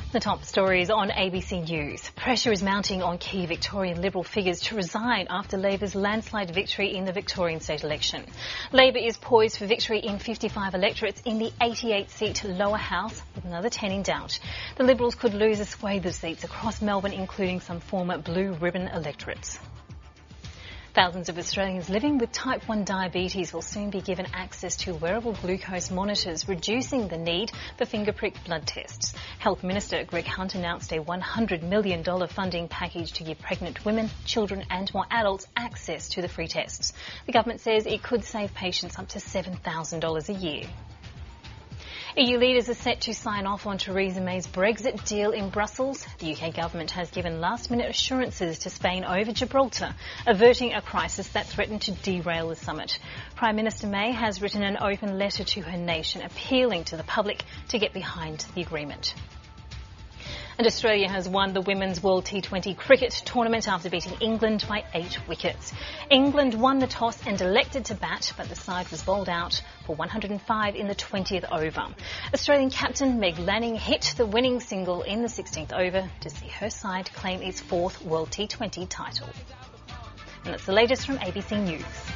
The top stories on ABC News. Pressure is mounting on key Victorian Liberal figures to resign after Labor's landslide victory in the Victorian state election. Labor is poised for victory in 55 electorates in the 88-seat lower house, with another 10 in doubt. The Liberals could lose a swathe of seats across Melbourne, including some former blue ribbon electorates. Thousands of Australians living with type 1 diabetes will soon be given access to wearable glucose monitors, reducing the need for finger prick blood tests. Health Minister Greg Hunt announced a $100 million funding package to give pregnant women, children and more adults access to the free tests. The government says it could save patients up to $7,000 a year. EU leaders are set to sign off on Theresa May's Brexit deal in Brussels. The UK government has given last-minute assurances to Spain over Gibraltar, averting a crisis that threatened to derail the summit. Prime Minister May has written an open letter to her nation appealing to the public to get behind the agreement. And Australia has won the Women's World T20 Cricket Tournament after beating England by 8 wickets. England won the toss and elected to bat, but the side was bowled out for 105 in the 20th over. Australian captain Meg Lanning hit the winning single in the 16th over to see her side claim its 4th World T20 title. And that's the latest from ABC News.